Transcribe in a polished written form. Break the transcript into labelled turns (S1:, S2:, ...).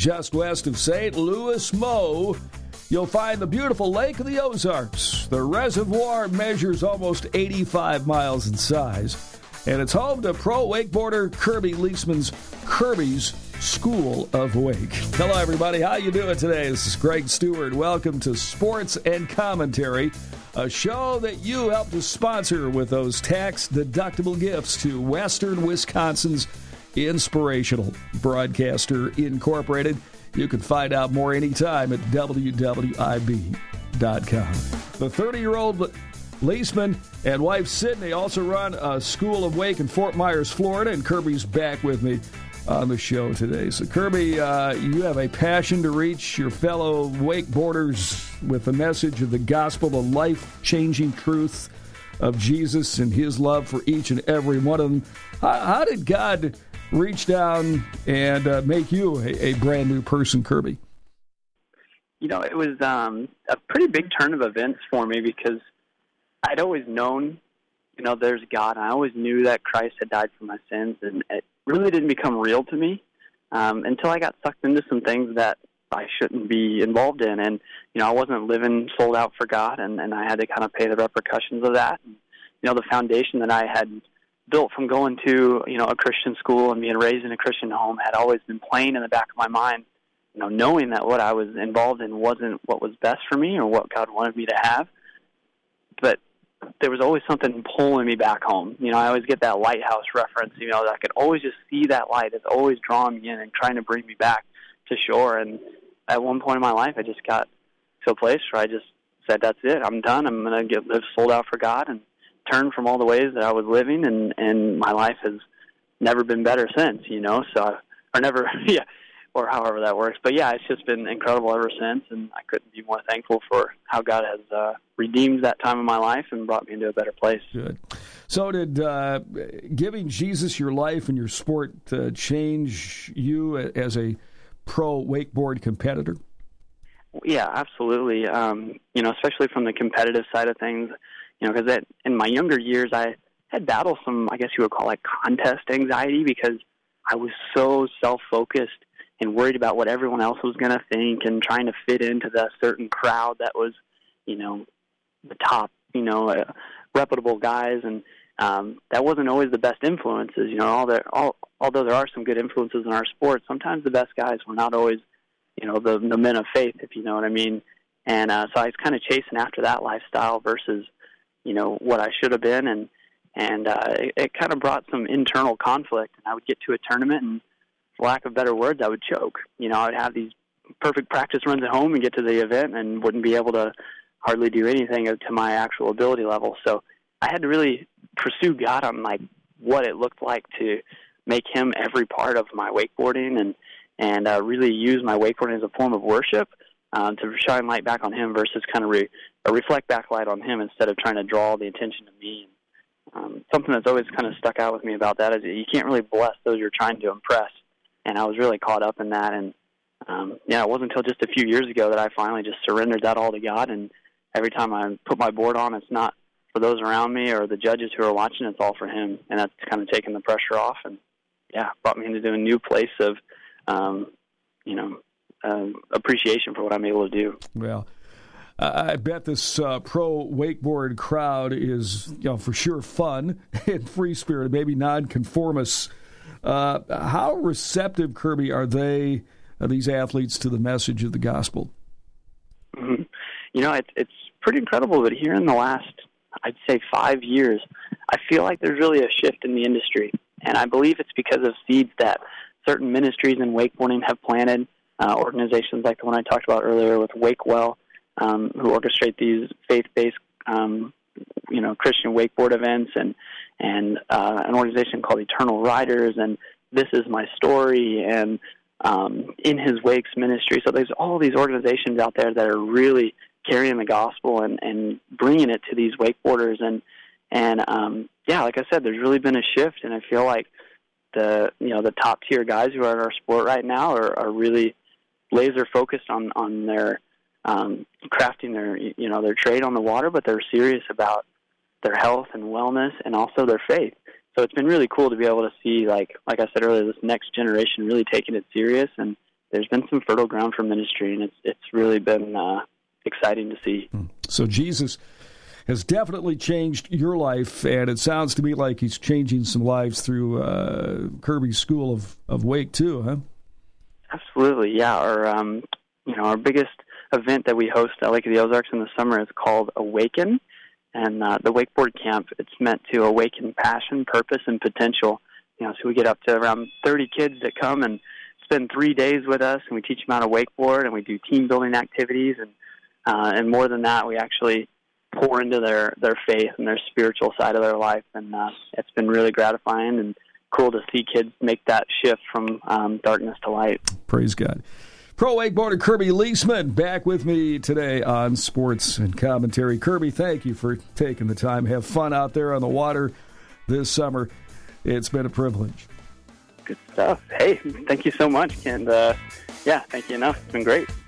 S1: just west of St. Louis Mo, you'll find the beautiful Lake of the Ozarks. The reservoir measures almost 85 miles in size, and it's home to pro wakeboarder Kirby Leisman's Kirby's School of Wake. Hello, everybody. How you doing today? This is Greg Stewart. Welcome to Sports and Commentary, a show that you helped to sponsor with those tax-deductible gifts to Western Wisconsin's Inspirational Broadcaster Incorporated. You can find out more anytime at wwib.com. The 30-year-old Leisman and wife Sydney also run a School of Wake in Fort Myers, Florida, and Kirby's back with me on the show today. So, Kirby, you have a passion to reach your fellow wakeboarders with the message of the gospel, the life-changing truth of Jesus and his love for each and every one of them. How did God reach down and make you a brand new person, Kirby?
S2: You know, it was a pretty big turn of events for me because I'd always known, you know, there's God. And I always knew that Christ had died for my sins, and it really didn't become real to me until I got sucked into some things that I shouldn't be involved in. And, you know, I wasn't living sold out for God, and I had to kind of pay the repercussions of that. And, you know, the foundation that I had built from going to, you know, a Christian school and being raised in a Christian home had always been playing in the back of my mind, you know, knowing that what I was involved in wasn't what was best for me or what God wanted me to have. But there was always something pulling me back home. You know, I always get that lighthouse reference, you know, that I could always just see that light. It's always drawing me in and trying to bring me back to shore. And at one point in my life, I just got to a place where I just said, that's it. I'm done. I'm going to live sold out for God and turn from all the ways that I was living. And my life has never been better since, you know, so, or never, yeah, or however that works. But yeah, it's just been incredible ever since, and I couldn't be more thankful for how God has redeemed that time of my life and brought me into a better place.
S1: Good. So did giving Jesus your life and your sport change you as a pro wakeboard competitor?
S2: Yeah, absolutely. You know, especially from the competitive side of things, you know, because in my younger years, I had battled some, I guess you would call it contest anxiety, because I was so self-focused and worried about what everyone else was going to think and trying to fit into the certain crowd that was, you know, the top, you know, reputable guys. And that wasn't always the best influences. You know, although there are some good influences in our sport, sometimes the best guys were not always, you know, the men of faith, if you know what I mean. And so I was kind of chasing after that lifestyle versus, you know, what I should have been. And it kind of brought some internal conflict. And I would get to a tournament and, for lack of better words, I would choke. You know, I would have these perfect practice runs at home and get to the event and wouldn't be able to hardly do anything to my actual ability level. So I had to really pursue God on, like, what it looked like to make him every part of my wakeboarding and really use my wakeboarding as a form of worship to shine light back on him versus kind of reflect back light on him instead of trying to draw the attention to me. Something that's always kind of stuck out with me about that is that you can't really bless those you're trying to impress. And I was really caught up in that. And, yeah, it wasn't until just a few years ago that I finally just surrendered that all to God. And every time I put my board on, it's not for those around me or the judges who are watching. It's all for him. And that's kind of taken the pressure off. And, yeah, brought me into a new place of, you know, appreciation for what I'm able to do.
S1: Well, I bet this pro wakeboard crowd is, you know, for sure fun and free-spirited, maybe non-conformists. How receptive, Kirby, are these athletes to the message of the gospel?
S2: Mm-hmm. You know, it's pretty incredible, but here in the last, I'd say 5 years, I feel like there's really a shift in the industry. And I believe it's because of seeds that certain ministries in wakeboarding have planted, organizations like the one I talked about earlier with Wakewell, who orchestrate these faith-based, you know, Christian wakeboard events, and an organization called Eternal Riders, and This Is My Story, and In His Wakes Ministry. So there's all these organizations out there that are really carrying the gospel and bringing it to these wakeboarders. And yeah, like I said, there's really been a shift, and I feel like the top tier guys who are in our sport right now are really laser focused on their crafting their trade on the water, but they're serious about their health and wellness and also their faith. So it's been really cool to be able to see, like I said earlier, this next generation really taking it serious, and there's been some fertile ground for ministry, and it's really been exciting to see.
S1: So Jesus has definitely changed your life, and it sounds to me like he's changing some lives through Kirby's School of Wake too, huh?
S2: Absolutely, yeah. Our biggest event that we host at Lake of the Ozarks in the summer is called Awaken, and the wakeboard camp, it's meant to awaken passion, purpose, and potential. So we get up to around 30 kids that come and spend 3 days with us, and we teach them how to wakeboard, and we do team building activities, and more than that, we actually pour into their faith and their spiritual side of their life, and it's been really gratifying and cool to see kids make that shift from darkness to light.
S1: Praise God. Pro wakeboarder Kirby Leesman back with me today on Sports and Commentary. Kirby, thank you for taking the time. Have fun out there on the water this summer. It's been a privilege.
S2: Good stuff. Hey, thank you so much. And, thank you enough. It's been great.